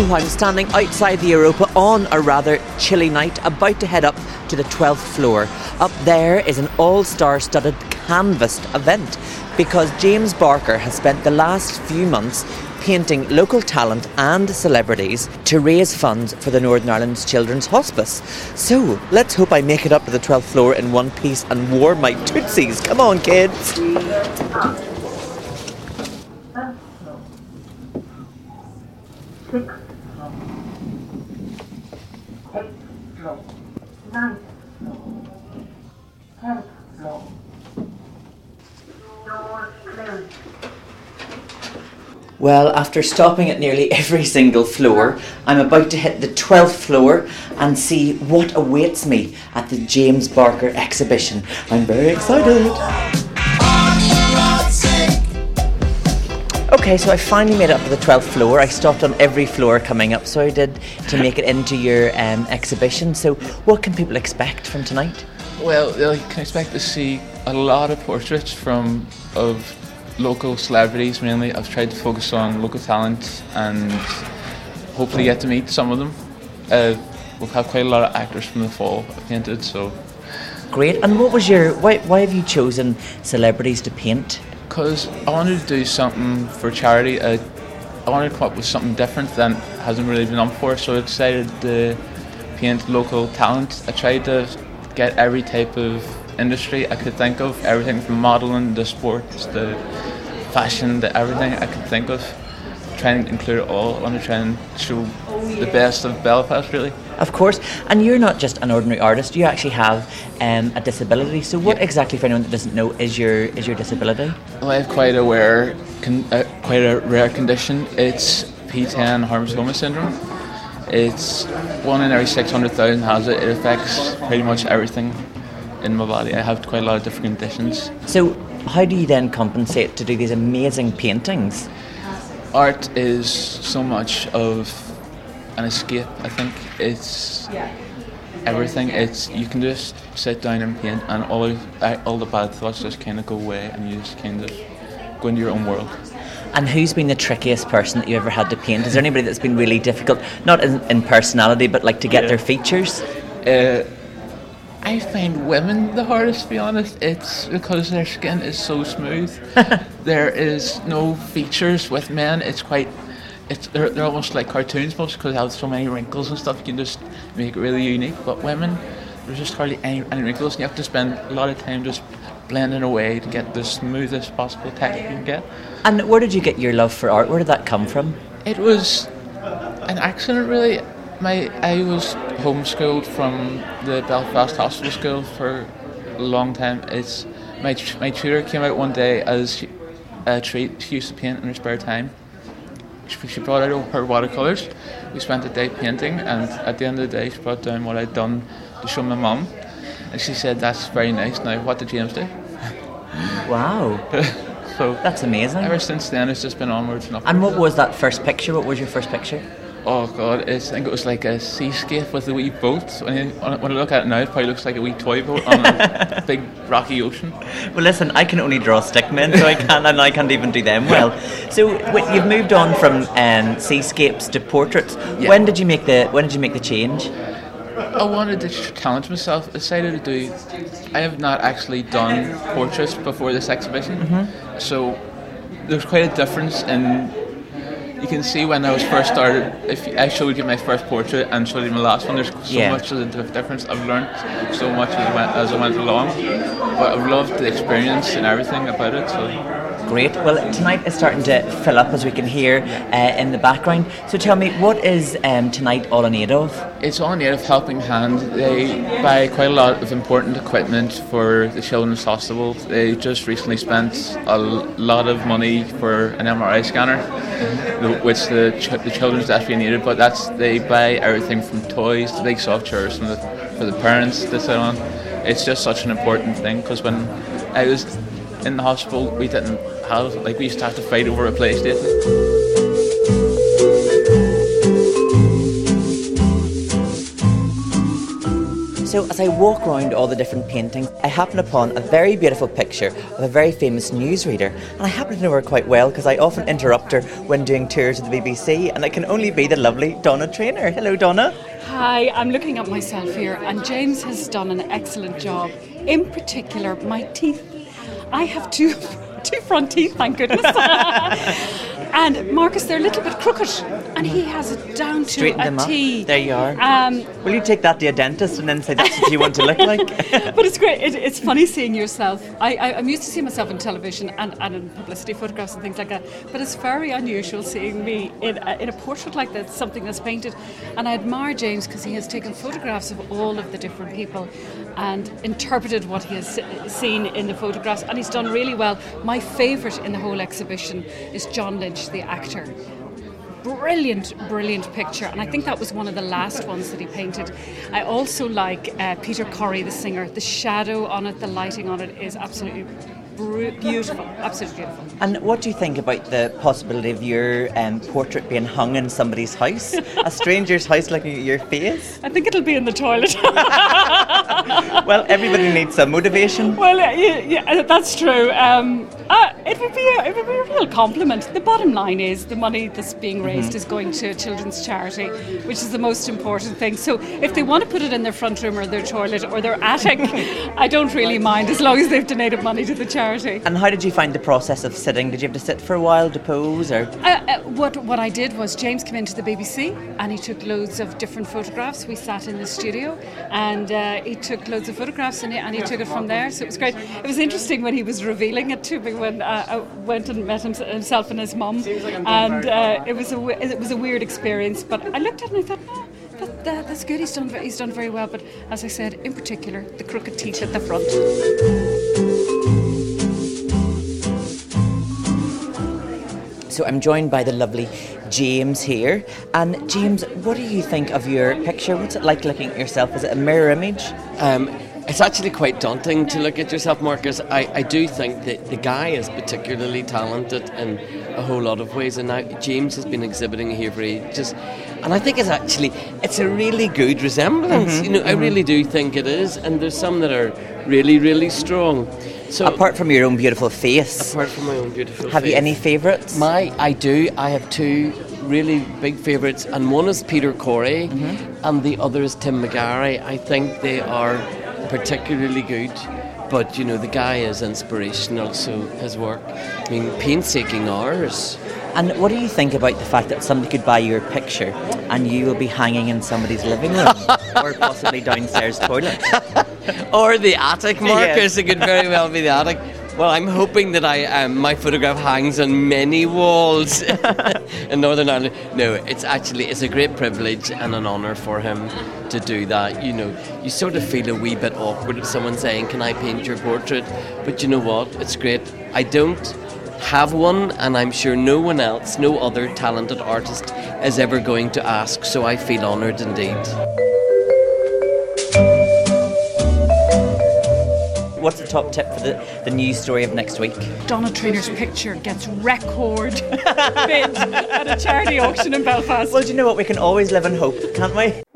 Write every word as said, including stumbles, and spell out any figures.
Oh, I'm standing outside the Europa on a rather chilly night, about to head up to the twelfth floor. Up there is an all-star studded canvassed event because James Barker has spent the last few months painting local talent and celebrities to raise funds for the Northern Ireland's Children's Hospice. So, let's hope I make it up to the twelfth floor in one piece and warm my tootsies. Come on, kids! Six floor, eight floor, ninth floor, tenth floor. Doors closed. Well, after stopping at nearly every single floor, I'm about to hit the twelfth floor and see what awaits me at the James Barker exhibition. I'm very excited. Okay, so I finally made it up to the twelfth floor. I stopped on every floor coming up, so I did, to make it into your um, exhibition. So what can people expect from tonight? Well, they can expect to see a lot of portraits from of local celebrities mainly. I've tried to focus on local talent and hopefully get to meet some of them. Uh, we'll have quite a lot of actors from the fall painted, so... Great. And what was your... Why, why have you chosen celebrities to paint? Because I wanted to do something for charity. I, I wanted to come up with something different that hasn't really been done before, so I decided to paint local talent. I tried to get every type of industry I could think of, everything from modelling to sports to fashion to everything I could think of. Trying to include it all. I want to try and show the best of Belfast, really. Of course, and you're not just an ordinary artist, you actually have um, a disability. So what yeah. exactly, for anyone that doesn't know, is your is your disability? Well, I have quite a rare, con- uh, quite a rare condition. It's P ten Harmsoma syndrome. It's one in every six hundred thousand has it. It affects pretty much everything in my body. I have quite a lot of different conditions. So how do you then compensate to do these amazing paintings? Art is so much of an escape, I think. It's everything. It's you can just sit down and paint and all of, uh, all the bad thoughts just kind of go away and you just kind of go into your own world. And who's been the trickiest person that you ever had to paint? Is there anybody that's been really difficult, not in, in personality, but like to get yeah. their features? Uh, I find women the hardest, to be honest. It's because their skin is so smooth. There is no features with men. It's quite, it's they're, they're almost like cartoons most because they have so many wrinkles and stuff. You can just make it really unique. But women, there's just hardly any, any wrinkles, and you have to spend a lot of time just blending away to get the smoothest possible texture you can get. And where did you get your love for art? Where did that come from? It was an accident, really. My I was homeschooled from the Belfast Hospital School for a long time. It's my my tutor came out one day as a treat. She used to paint in her spare time. She, she brought out her watercolours. We spent the day painting, and at the end of the day, she brought down what I'd done to show my mum, and she said, "That's very nice. Now, what did James do?" Wow. So that's amazing. Ever since then, it's just been onwards and upwards. And what was that first picture? What was your first picture? Oh God, it's, I think it was like a seascape with a wee boat. When I, when I look at it now, it probably looks like a wee toy boat on a big rocky ocean. Well, listen, I can only draw stickmen, so I can't, and I can't even do them well. So wait, you've moved on from um, seascapes to portraits. Yeah. When did you make the When did you make the change? I wanted to challenge myself. I decided to do. I have not actually done portraits before this exhibition, mm-hmm. so there's quite a difference in. You can see when I was first started, if I showed you my first portrait and showed you my last one, there's so yeah. much of the difference. I've learned so much as I, went, as I went along, but I've loved the experience and everything about it. So. Great. Well, tonight is starting to fill up, as we can hear uh, in the background. So tell me, what is um, tonight all in aid of? It's all in aid of Helping Hand. They buy quite a lot of important equipment for the Children's Hospital. They just recently spent a lot of money for an M R I scanner, mm-hmm. which the ch- the children's desperately needed. But that's they buy everything from toys to big soft chairs from the, for the parents to sit on. It's just such an important thing because when I was in the hospital, we didn't have, like we used to have to fight over a PlayStation. So So as I walk around all the different paintings, I happen upon a very beautiful picture of a very famous newsreader, and I happen to know her quite well because I often interrupt her when doing tours of the B B C, and it can only be the lovely Donna Traynor. Hello, Donna. Hi, I'm looking at myself here, and James has done an excellent job. In particular, my teeth. I have two, two front teeth, thank goodness. And Marcus, they're a little bit crooked, and he has it down to Straighten a them up. T. There you are. Um, Will you take that to a dentist and then say that's what you want to look like? but it's great. It, it's funny seeing yourself. I, I, I'm used to seeing myself in television and, and in publicity photographs and things like that. But it's very unusual seeing me in a, in a portrait like that, something that's painted. And I admire James because he has taken photographs of all of the different people and interpreted what he has seen in the photographs. And he's done really well. My favourite in the whole exhibition is John Lynch, the actor. Brilliant, brilliant picture, and I think that was one of the last ones that he painted. I also like uh, Peter Corrie, the singer. The shadow on it, the lighting on it is absolutely br- beautiful, absolutely beautiful. And what do you think about the possibility of your um, portrait being hung in somebody's house? A stranger's house looking at your face? I think it'll be in the toilet. Well, everybody needs some motivation. Well, uh, yeah, yeah, that's true. Um, uh, it would be a, it would be a real compliment. The bottom line is the money that's being raised mm-hmm. is going to a children's charity, which is the most important thing. So if they want to put it in their front room or their toilet or their attic, I don't really mind as long as they've donated money to the charity. And how did you find the process of sitting? Did you have to sit for a while to pose, or? Uh, uh, what what I did was James came into the B B C and he took loads of different photographs. We sat in the studio and uh, he took loads of photographs and he, and he took it from there. So it was great. It was interesting when he was revealing it to me when uh, I went and met him, himself and his mum, and uh, it was a it was a weird experience. But I looked at it and I thought, oh, that, that, that's good. He's done he's done very well. But as I said, in particular, the crooked teeth at the front. So I'm joined by the lovely James here. And James, what do you think of your picture? What's it like looking at yourself? Is it a mirror image? Um, it's actually quite daunting to look at yourself, Marcus. I, I do think that the guy is particularly talented in a whole lot of ways, and now James has been exhibiting here for ages. And I think it's actually, it's a really good resemblance. Mm-hmm, you know, mm-hmm. I really do think it is. And there's some that are really, really strong. So, apart from your own beautiful face, apart from my own beautiful have face, you any favourites? My, I do. I have two really big favourites, and one is Peter Corrie, mm-hmm. and the other is Tim McGarry. I think they are particularly good, but you know the guy is inspirational. So his work, I mean, painstaking hours. And what do you think about the fact that somebody could buy your picture and you will be hanging in somebody's living room or possibly downstairs toilet? Or the attic, Marcus. Yes. It could very well be the attic. Well, I'm hoping that I um, my photograph hangs on many walls in Northern Ireland. No, it's actually it's a great privilege and an honour for him to do that. You know, you sort of feel a wee bit awkward if someone's saying, "Can I paint your portrait?" But you know what? It's great. I don't have one, and I'm sure no one else, no other talented artist is ever going to ask, so I feel honoured indeed. What's the top tip for the, the news story of next week? Donna Traynor's picture gets record bid at a charity auction in Belfast. Well, do you know what? We can always live in hope, can't we?